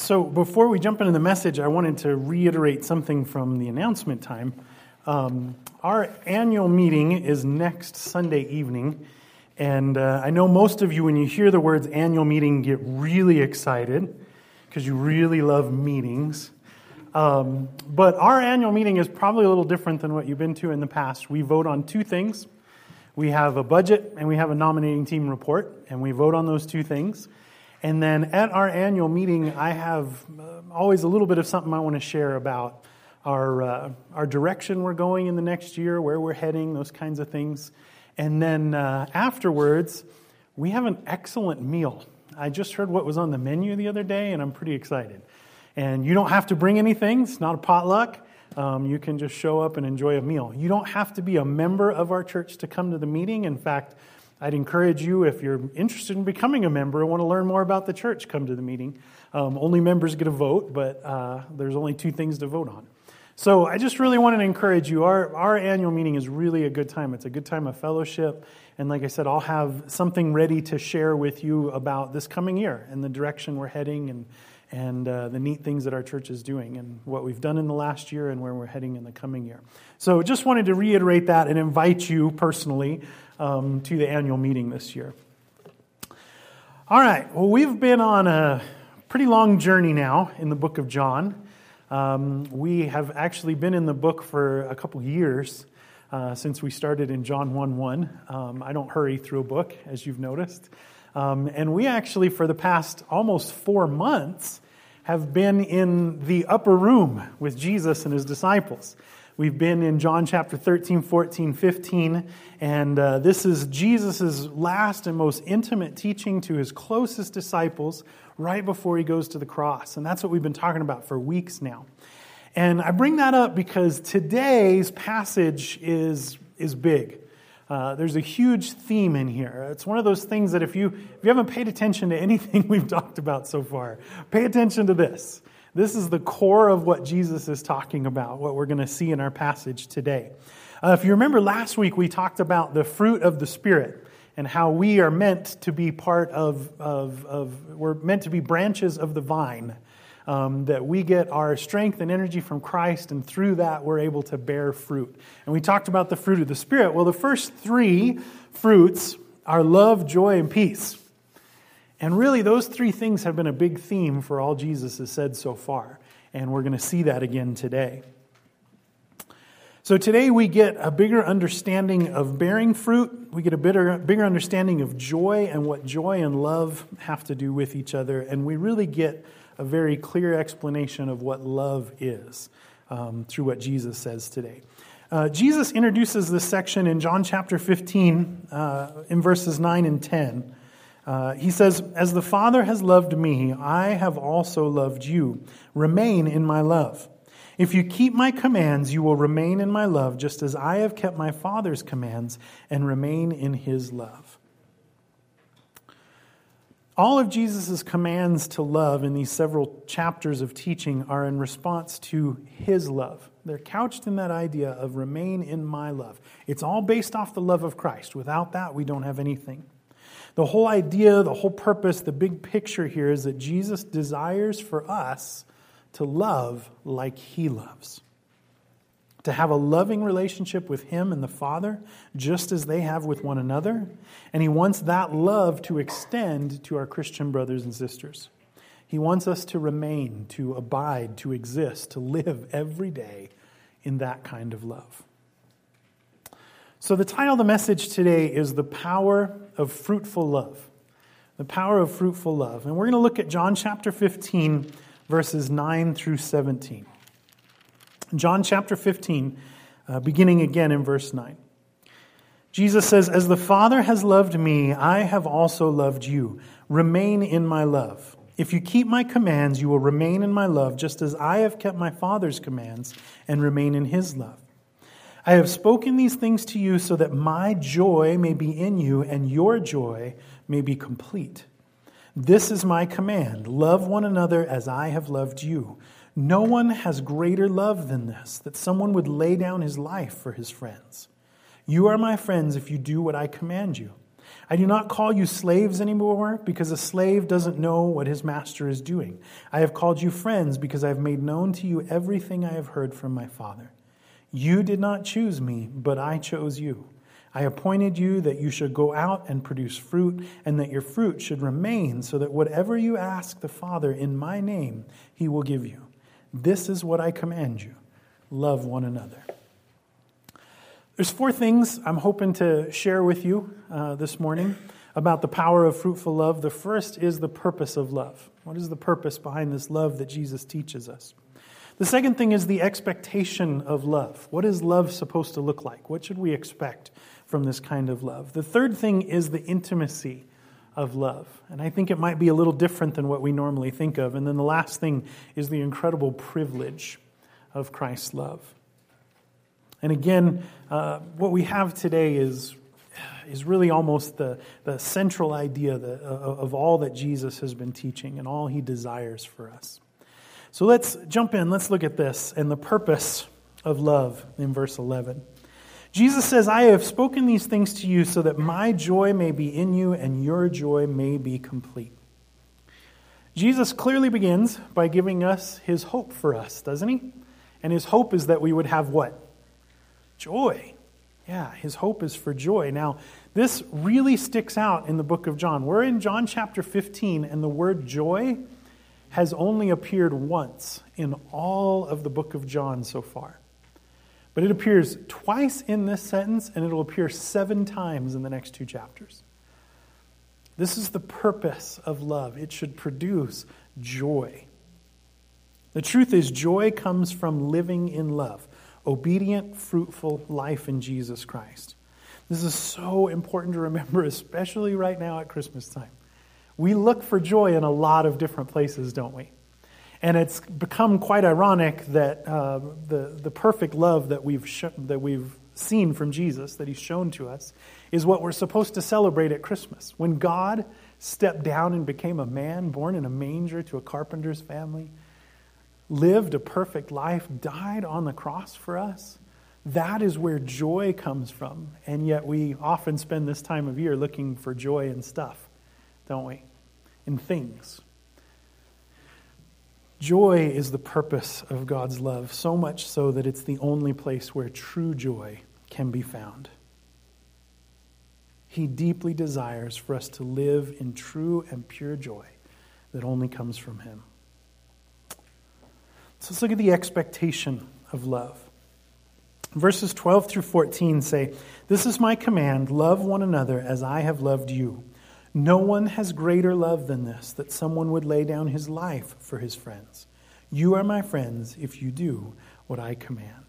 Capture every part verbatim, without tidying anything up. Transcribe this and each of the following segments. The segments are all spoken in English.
So before we jump into the message, I wanted to reiterate something from the announcement time. Um, our annual meeting is next Sunday evening, and uh, I know most of you, when you hear the words annual meeting, get really excited because you really love meetings. Um, but our annual meeting is probably a little different than what you've been to in the past. We vote on two things. We have a budget and we have a nominating team report, and we vote on those two things. And then at our annual meeting, I have uh, always a little bit of something I want to share about our uh, our direction we're going in the next year, where we're heading, those kinds of things. And then uh, afterwards, we have an excellent meal. I just heard what was on the menu the other day, and I'm pretty excited. And you don't have to bring anything. It's not a potluck. Um, you can just show up and enjoy a meal. You don't have to be a member of our church to come to the meeting. In fact, I'd encourage you, if you're interested in becoming a member and want to learn more about the church, come to the meeting. Um, only members get a vote, but uh, there's only two things to vote on. So I just really wanted to encourage you. Our, our annual meeting is really a good time. It's a good time of fellowship. And like I said, I'll have something ready to share with you about this coming year and the direction we're heading and and uh, the neat things that our church is doing and what we've done in the last year and where we're heading in the coming year. So just wanted to reiterate that and invite you personally um, to the annual meeting this year. All right, well, we've been on a pretty long journey now in the book of John. Um, we have actually been in the book for a couple years uh, since we started in John one one. Um, I don't hurry through a book, as you've noticed. Um, and we actually, for the past almost four months, have been in the upper room with Jesus and his disciples. We've been in John chapter thirteen, fourteen, fifteen, and uh, this is Jesus' last and most intimate teaching to his closest disciples right before he goes to the cross. And that's what we've been talking about for weeks now. And I bring that up because today's passage is, is big. Uh, there's a huge theme in here. It's one of those things that if you if you haven't paid attention to anything we've talked about so far, pay attention to this. This is the core of what Jesus is talking about, what we're going to see in our passage today. Uh, if you remember last week, we talked about the fruit of the Spirit and how we are meant to be part of, of, of we're meant to be branches of the vine. Um, that we get our strength and energy from Christ, and through that we're able to bear fruit. And we talked about the fruit of the Spirit. Well, the first three fruits are love, joy, and peace. And really, those three things have been a big theme for all Jesus has said so far. And we're going to see that again today. So today we get a bigger understanding of bearing fruit. We get a bigger, bigger understanding of joy and what joy and love have to do with each other. And we really get a very clear explanation of what love is um, through what Jesus says today. Uh, Jesus introduces this section in John chapter fifteen, uh, in verses nine and ten. Uh, he says, "As the Father has loved me, I have also loved you. Remain in my love. If you keep my commands, you will remain in my love, just as I have kept my Father's commands and remain in his love." All of Jesus' commands to love in these several chapters of teaching are in response to his love. They're couched in that idea of remain in my love. It's all based off the love of Christ. Without that, we don't have anything. The whole idea, the whole purpose, the big picture here is that Jesus desires for us to love like he loves. To have a loving relationship with him and the Father, just as they have with one another. And he wants that love to extend to our Christian brothers and sisters. He wants us to remain, to abide, to exist, to live every day in that kind of love. So the title of the message today is The Power of Fruitful Love. The Power of Fruitful Love. And we're going to look at John chapter fifteen, verses nine through seventeen. John chapter fifteen, uh, beginning again in verse nine. Jesus says, "As the Father has loved me, I have also loved you. Remain in my love. If you keep my commands, you will remain in my love, just as I have kept my Father's commands and remain in his love. I have spoken these things to you so that my joy may be in you and your joy may be complete. This is my command. Love one another as I have loved you. No one has greater love than this, that someone would lay down his life for his friends. You are my friends if you do what I command you. I do not call you slaves anymore, because a slave doesn't know what his master is doing. I have called you friends, because I have made known to you everything I have heard from my Father. You did not choose me, but I chose you. I appointed you that you should go out and produce fruit, and that your fruit should remain, so that whatever you ask the Father in my name, he will give you. This is what I command you. Love one another. There's four things I'm hoping to share with you uh, this morning about the power of fruitful love. The first is the purpose of love. What is the purpose behind this love that Jesus teaches us? The second thing is the expectation of love. What is love supposed to look like? What should we expect from this kind of love? The third thing is the intimacy of love. And I think it might be a little different than what we normally think of. And then the last thing is the incredible privilege of Christ's love. And again, uh, what we have today is, is really almost the, the central idea that, uh, of all that Jesus has been teaching and all he desires for us. So let's jump in, let's look at this and the purpose of love in verse eleven. Jesus says, I have spoken these things to you so that my joy may be in you and your joy may be complete. Jesus clearly begins by giving us his hope for us, doesn't he? And his hope is that we would have what? Joy. Yeah, his hope is for joy. Now, this really sticks out in the book of John. We're in John chapter fifteen, and the word joy has only appeared once in all of the book of John so far. But it appears twice in this sentence, and it'll appear seven times in the next two chapters. This is the purpose of love. It should produce joy. The truth is, joy comes from living in love. Obedient, fruitful life in Jesus Christ. This is so important to remember, especially right now at Christmas time. We look for joy in a lot of different places, don't we? And it's become quite ironic that uh, the the perfect love that we've sh- that we've seen from Jesus, that he's shown to us, is what we're supposed to celebrate at Christmas. When God stepped down and became a man, born in a manger to a carpenter's family, lived a perfect life, died on the cross for us. That is where joy comes from. And yet we often spend this time of year looking for joy in stuff, don't we? In things. Joy is the purpose of God's love, so much so that it's the only place where true joy can be found. He deeply desires for us to live in true and pure joy that only comes from him. So let's look at the expectation of love. Verses twelve through fourteen say, "This is my command, love one another as I have loved you. No one has greater love than this, that someone would lay down his life for his friends. You are my friends if you do what I command."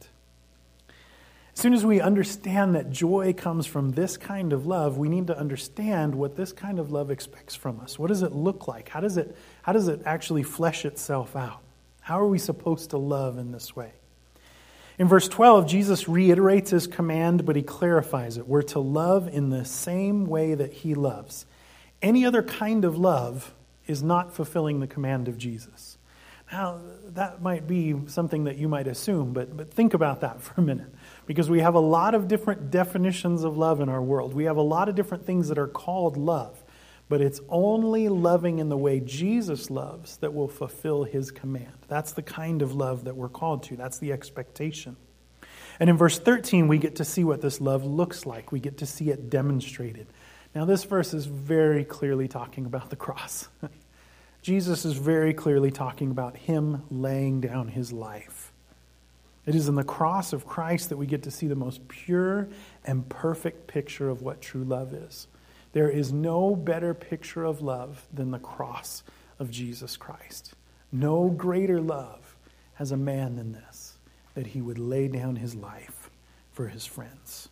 As soon as we understand that joy comes from this kind of love, we need to understand what this kind of love expects from us. What does it look like? How does it, how does it actually flesh itself out? How are we supposed to love in this way? In verse twelve, Jesus reiterates his command, but he clarifies it. We're to love in the same way that he loves. Any other kind of love is not fulfilling the command of Jesus. Now, that might be something that you might assume, but, but think about that for a minute. Because we have a lot of different definitions of love in our world. We have a lot of different things that are called love. But it's only loving in the way Jesus loves that will fulfill his command. That's the kind of love that we're called to. That's the expectation. And in verse thirteen, we get to see what this love looks like. We get to see it demonstrated. Now, this verse is very clearly talking about the cross. Jesus is very clearly talking about him laying down his life. It is in the cross of Christ that we get to see the most pure and perfect picture of what true love is. There is no better picture of love than the cross of Jesus Christ. No greater love has a man than this, that he would lay down his life for his friends.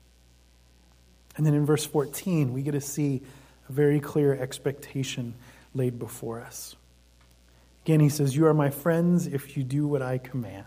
And then in verse fourteen, we get to see a very clear expectation laid before us. Again, he says, "You are my friends if you do what I command."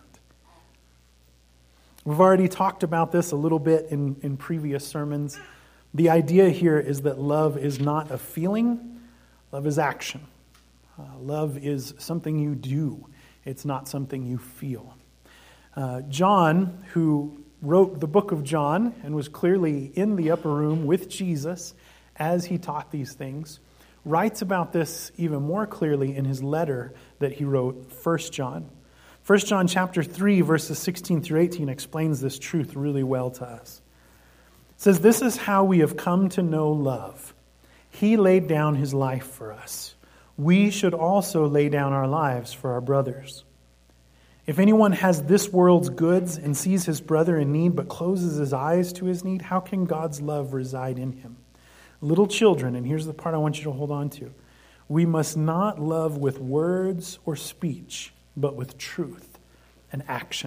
We've already talked about this a little bit in, in previous sermons. The idea here is that love is not a feeling, love is action. Uh, love is something you do. It's not something you feel. Uh, John, who wrote the book of John and was clearly in the upper room with Jesus as he taught these things, writes about this even more clearly in his letter that he wrote, First John. First John chapter three, verses sixteen through eighteen explains this truth really well to us. It says, "This is how we have come to know love. He laid down his life for us. We should also lay down our lives for our brothers. If anyone has this world's goods and sees his brother in need but closes his eyes to his need, how can God's love reside in him? Little children," and here's the part I want you to hold on to, "we must not love with words or speech, but with truth and action."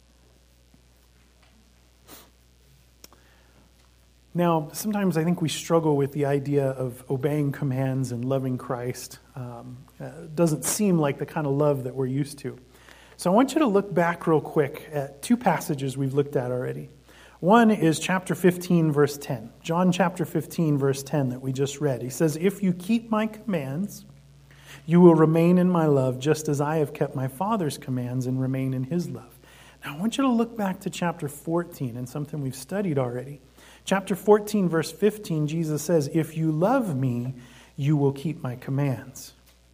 Now, sometimes I think we struggle with the idea of obeying commands and loving Christ. Um, it doesn't seem like the kind of love that we're used to. So I want you to look back real quick at two passages we've looked at already. One is chapter fifteen, verse ten. John chapter fifteen, verse ten that we just read. He says, "If you keep my commands, you will remain in my love, just as I have kept my Father's commands and remain in his love." Now I want you to look back to chapter fourteen and something we've studied already. Chapter fourteen, verse fifteen, Jesus says, "If you love me, you will keep my commands."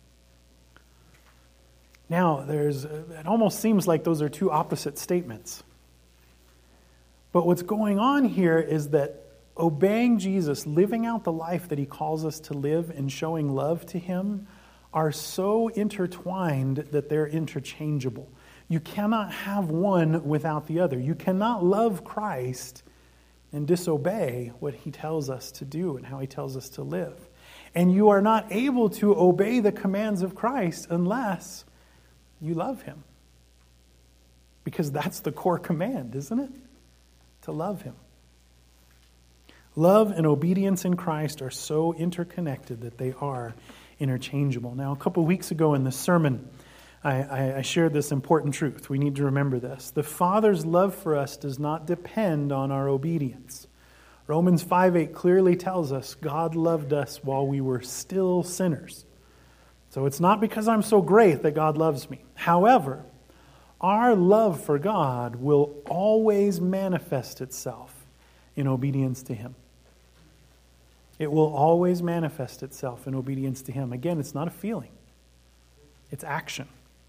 Now, there's it almost seems like those are two opposite statements. But what's going on here is that obeying Jesus, living out the life that he calls us to live and showing love to him are so intertwined that they're interchangeable. You cannot have one without the other. You cannot love Christ and disobey what he tells us to do and how he tells us to live. And you are not able to obey the commands of Christ unless you love him. Because that's the core command, isn't it? To love him. Love and obedience in Christ are so interconnected that they are interchangeable. Now, a couple of weeks ago in the sermon, I, I shared this important truth. We need to remember this. The Father's love for us does not depend on our obedience. Romans five eight clearly tells us God loved us while we were still sinners. So it's not because I'm so great that God loves me. However, our love for God will always manifest itself in obedience to him. It will always manifest itself in obedience to him. Again, it's not a feeling. It's action.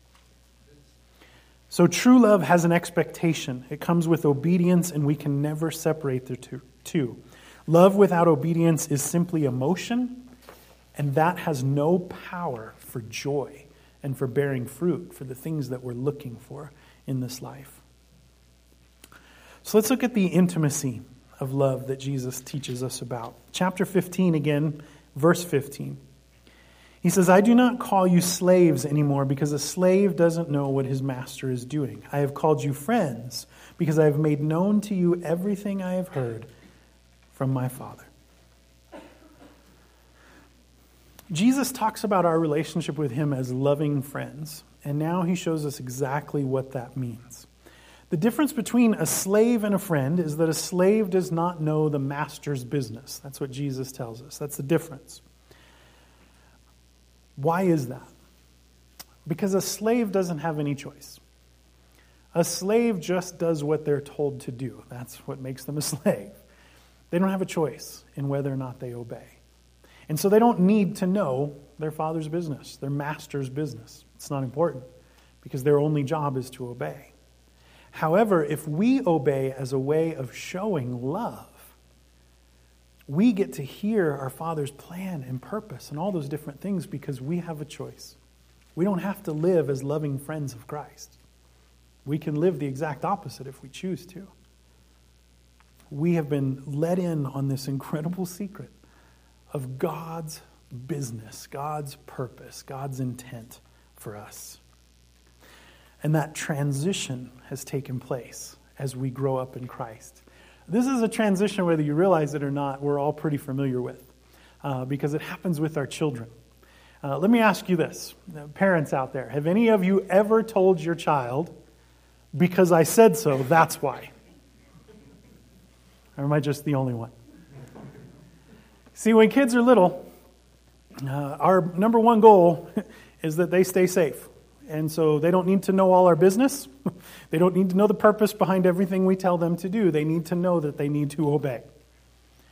So true love has an expectation. It comes with obedience, and we can never separate the two. Love without obedience is simply emotion, and that has no power for joy and for bearing fruit, for the things that we're looking for in this life. So let's look at the intimacy of love that Jesus teaches us about. Chapter fifteen again, verse fifteen. He says, "I do not call you slaves anymore because a slave doesn't know what his master is doing. I have called you friends because I have made known to you everything I have heard from my Father." Jesus talks about our relationship with him as loving friends, and now he shows us exactly what that means. The difference between a slave and a friend is that a slave does not know the master's business. That's what Jesus tells us. That's the difference. Why is that? Because a slave doesn't have any choice. A slave just does what they're told to do. That's what makes them a slave. They don't have a choice in whether or not they obey. And so they don't need to know their father's business, their master's business. It's not important because their only job is to obey. However, if we obey as a way of showing love, we get to hear our Father's plan and purpose and all those different things because we have a choice. We don't have to live as loving friends of Christ. We can live the exact opposite if we choose to. We have been let in on this incredible secret of God's business, God's purpose, God's intent for us. And that transition has taken place as we grow up in Christ. This is a transition, whether you realize it or not, we're all pretty familiar with uh, because it happens with our children. Uh, let me ask you this, parents out there. Have any of you ever told your child, "Because I said so, that's why"? Or am I just the only one? See, when kids are little, uh, our number one goal is that they stay safe. And so they don't need to know all our business. They don't need to know the purpose behind everything we tell them to do. They need to know that they need to obey.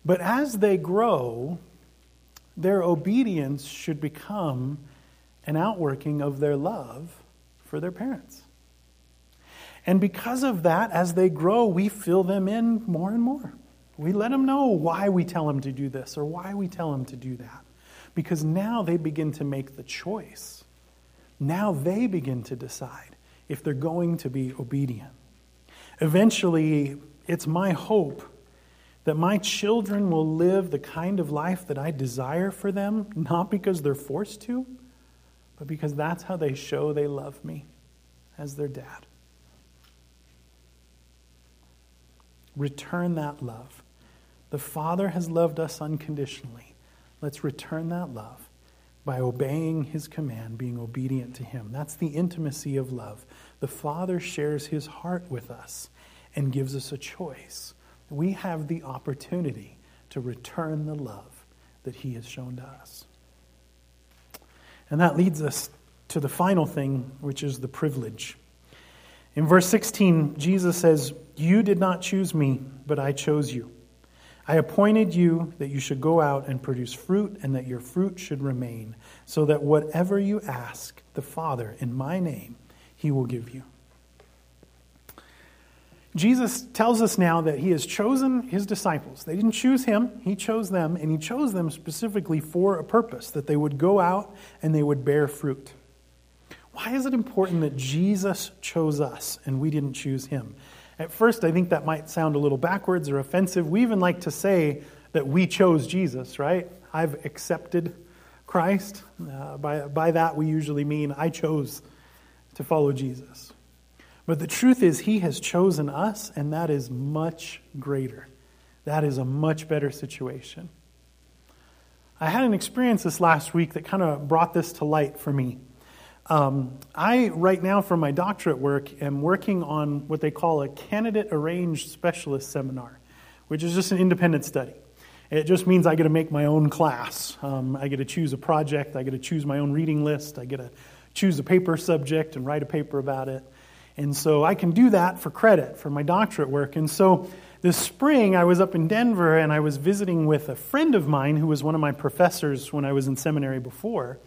But as they grow, their obedience should become an outworking of their love for their parents. And because of that, as they grow, we fill them in more and more. We let them know why we tell them to do this or why we tell them to do that. Because now they begin to make the choice. Now they begin to decide if they're going to be obedient. Eventually, it's my hope that my children will live the kind of life that I desire for them, not because they're forced to, but because that's how they show they love me as their dad. Return that love. The Father has loved us unconditionally. Let's return that love by obeying his command, being obedient to him. That's the intimacy of love. The Father shares his heart with us and gives us a choice. We have the opportunity to return the love that he has shown to us. And that leads us to the final thing, which is the privilege. In verse sixteen, Jesus says, "You did not choose me, but I chose you. I appointed you that you should go out and produce fruit, and that your fruit should remain, so that whatever you ask the Father in my name, he will give you." Jesus tells us now that he has chosen his disciples. They didn't choose him, he chose them, and he chose them specifically for a purpose, that they would go out and they would bear fruit. Why is it important that Jesus chose us and we didn't choose him? At first, I think that might sound a little backwards or offensive. We even like to say that we chose Jesus, right? I've accepted Christ. Uh, by, by that, we usually mean I chose to follow Jesus. But the truth is, he has chosen us, and that is much greater. That is a much better situation. I had an experience this last week that kind of brought this to light for me. Um, I, right now, for my doctorate work, am working on what they call a candidate arranged specialist seminar, which is just an independent study. It just means I get to make my own class. Um, I get to choose a project. I get to choose my own reading list. I get to choose a paper subject and write a paper about it. And so I can do that for credit for my doctorate work. And so this spring, I was up in Denver, and I was visiting with a friend of mine who was one of my professors when I was in seminary before.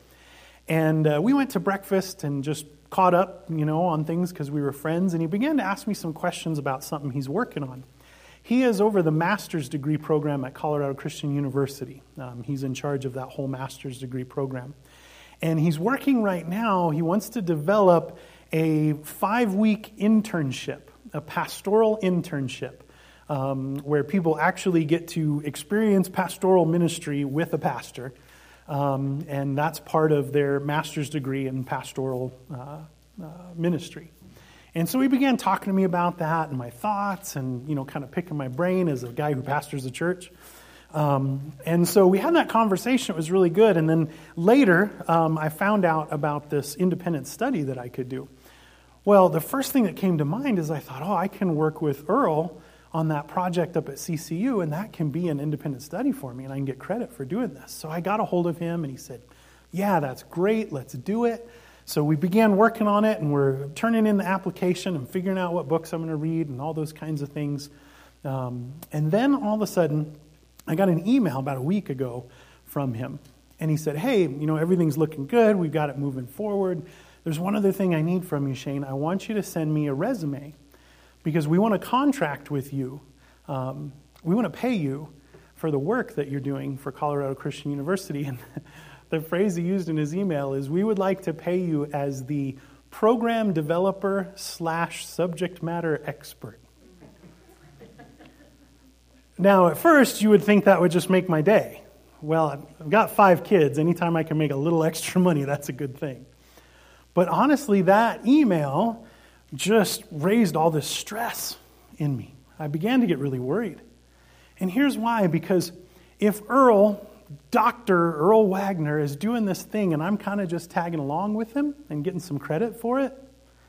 And uh, we went to breakfast and just caught up, you know, on things because we were friends. And he began to ask me some questions about something he's working on. He is over the master's degree program at Colorado Christian University. Um, he's in charge of that whole master's degree program. And he's working right now, he wants to develop a five-week internship, a pastoral internship, um, where people actually get to experience pastoral ministry with a pastor. Um, and that's part of their master's degree in pastoral uh, uh, ministry. And so he began talking to me about that and my thoughts and, you know, kind of picking my brain as a guy who pastors a church. Um, and so we had that conversation. It was really good. And then later, um, I found out about this independent study that I could do. Well, the first thing that came to mind is I thought, oh, I can work with Earl on that project up at C C U, and that can be an independent study for me, and I can get credit for doing this. So I got a hold of him, and he said, yeah, that's great, let's do it. So we began working on it, and we're turning in the application and figuring out what books I'm going to read and all those kinds of things. Um, and then all of a sudden, I got an email about a week ago from him, and he said, hey, you know, everything's looking good, we've got it moving forward. There's one other thing I need from you, Shane. I want you to send me a resume because we want to contract with you. Um, we want to pay you for the work that you're doing for Colorado Christian University. And the phrase he used in his email is, we would like to pay you as the program developer slash subject matter expert. Now, at first, you would think that would just make my day. Well, I've got five kids. Anytime I can make a little extra money, that's a good thing. But honestly, that email just raised all this stress in me. I began to get really worried. And here's why. Because if Earl, Doctor Earl Wagner, is doing this thing and I'm kind of just tagging along with him and getting some credit for it,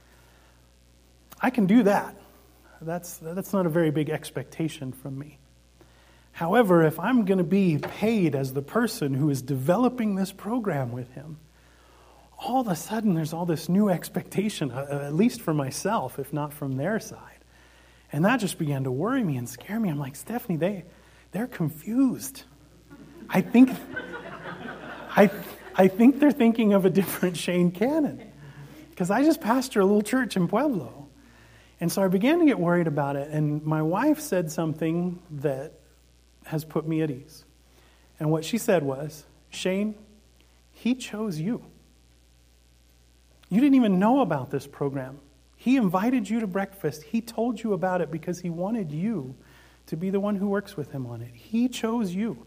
I can do that. That's, that's not a very big expectation from me. However, if I'm going to be paid as the person who is developing this program with him, all of a sudden there's all this new expectation, uh, at least for myself, if not from their side. And that just began to worry me and scare me. I'm like, Stephanie, they they're confused. I think, I, I think they're thinking of a different Shane Cannon, because I just pastor a little church in Pueblo. And so I began to get worried about it, and my wife said something that has put me at ease. And what she said was, Shane, he chose you. You didn't even know about this program. He invited you to breakfast. He told you about it because he wanted you to be the one who works with him on it. He chose you.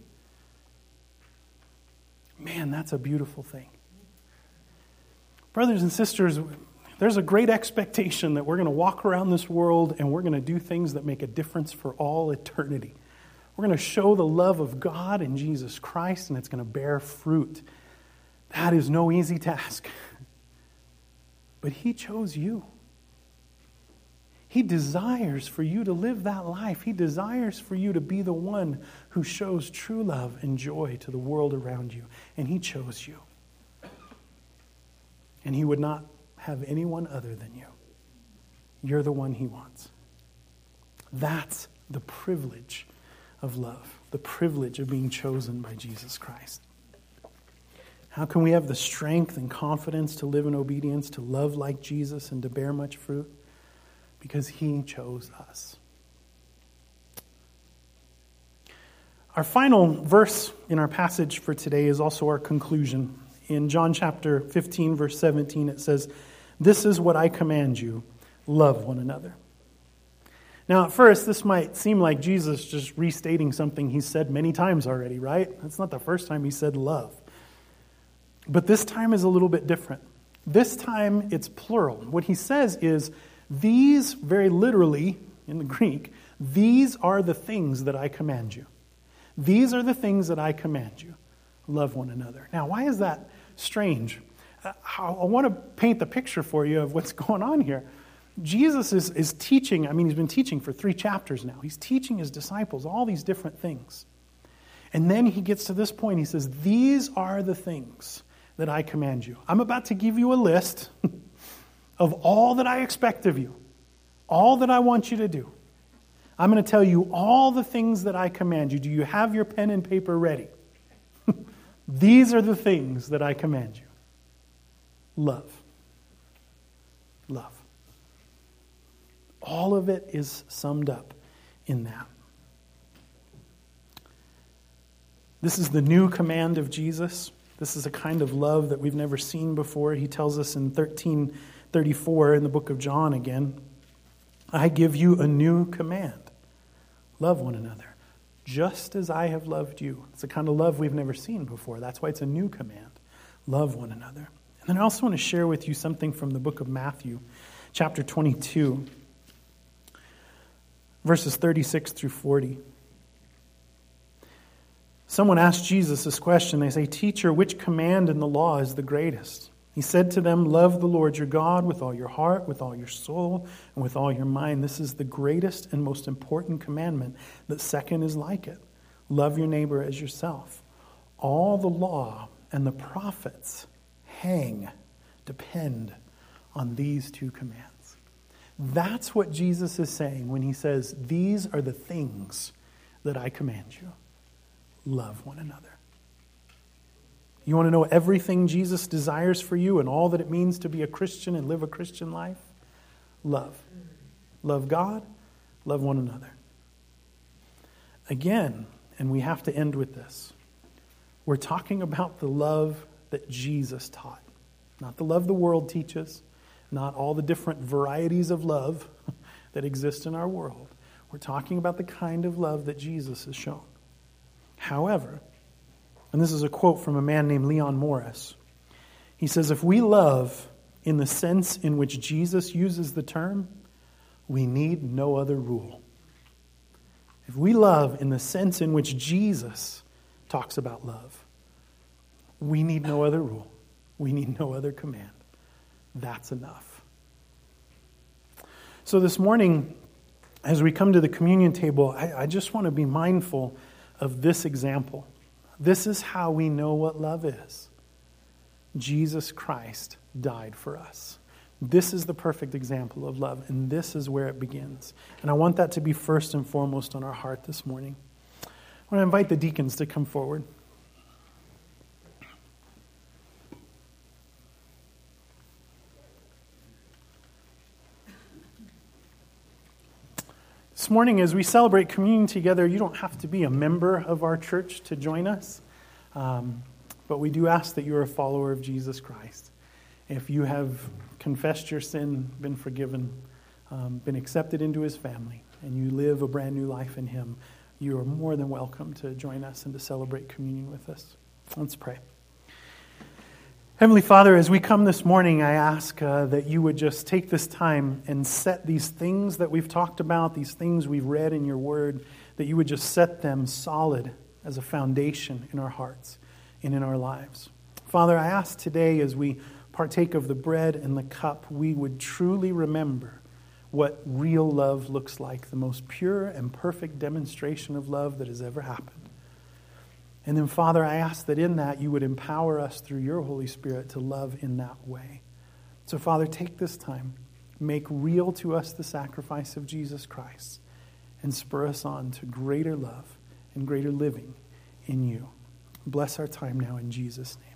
Man, that's a beautiful thing. Brothers and sisters, there's a great expectation that we're going to walk around this world and we're going to do things that make a difference for all eternity. We're going to show the love of God in Jesus Christ, and it's going to bear fruit. That is no easy task. But he chose you. He desires for you to live that life. He desires for you to be the one who shows true love and joy to the world around you. And he chose you. And he would not have anyone other than you. You're the one he wants. That's the privilege of love, the privilege of being chosen by Jesus Christ. How can we have the strength and confidence to live in obedience, to love like Jesus, and to bear much fruit? Because he chose us. Our final verse in our passage for today is also our conclusion. In John chapter fifteen, verse seventeen, it says, "This is what I command you, love one another." Now, at first, this might seem like Jesus just restating something he said many times already, right? That's not the first time he said love. But this time is a little bit different. This time, it's plural. What he says is, these, very literally, in the Greek, these are the things that I command you. These are the things that I command you. Love one another. Now, why is that strange? I want to paint the picture for you of what's going on here. Jesus is, is teaching, I mean, he's been teaching for three chapters now. He's teaching his disciples all these different things. And then he gets to this point, he says, these are the things that I command you. I'm about to give you a list of all that I expect of you, all that I want you to do. I'm going to tell you all the things that I command you. Do you have your pen and paper ready? These are the things that I command you. Love. Love. All of it is summed up in that. This is the new command of Jesus. This is a kind of love that we've never seen before. He tells us in thirteen thirty-four in the book of John again, I give you a new command. Love one another, just as I have loved you. It's a kind of love we've never seen before. That's why it's a new command. Love one another. And then I also want to share with you something from the book of Matthew, chapter twenty-two, verses thirty-six through forty. Someone asked Jesus this question. They say, Teacher, which command in the law is the greatest? He said to them, love the Lord your God with all your heart, with all your soul, and with all your mind. This is the greatest and most important commandment. The second is like it. Love your neighbor as yourself. All the law and the prophets hang, depend on these two commands. That's what Jesus is saying when he says, these are the things that I command you. Love one another. You want to know everything Jesus desires for you and all that it means to be a Christian and live a Christian life? Love. Love God, love one another. Again, and we have to end with this, we're talking about the love that Jesus taught. Not the love the world teaches, not all the different varieties of love that exist in our world. We're talking about the kind of love that Jesus has shown. However, and this is a quote from a man named Leon Morris, he says, if we love in the sense in which Jesus uses the term, we need no other rule. If we love in the sense in which Jesus talks about love, we need no other rule. We need no other command. That's enough. So this morning, as we come to the communion table, I, I just want to be mindful of this example. This is how we know what love is. Jesus Christ died for us. This is the perfect example of love, and this is where it begins. And I want that to be first and foremost on our heart this morning. I want to invite the deacons to come forward. This morning, as we celebrate communion together, you don't have to be a member of our church to join us, um, but we do ask that you're a follower of Jesus Christ. If you have confessed your sin, been forgiven, um, been accepted into his family, and you live a brand new life in him, you are more than welcome to join us and to celebrate communion with us. Let's pray. Heavenly Father, as we come this morning, I ask uh, that you would just take this time and set these things that we've talked about, these things we've read in your word, that you would just set them solid as a foundation in our hearts and in our lives. Father, I ask today as we partake of the bread and the cup, we would truly remember what real love looks like, the most pure and perfect demonstration of love that has ever happened. And then, Father, I ask that in that you would empower us through your Holy Spirit to love in that way. So, Father, take this time, make real to us the sacrifice of Jesus Christ, and spur us on to greater love and greater living in you. Bless our time now in Jesus' name.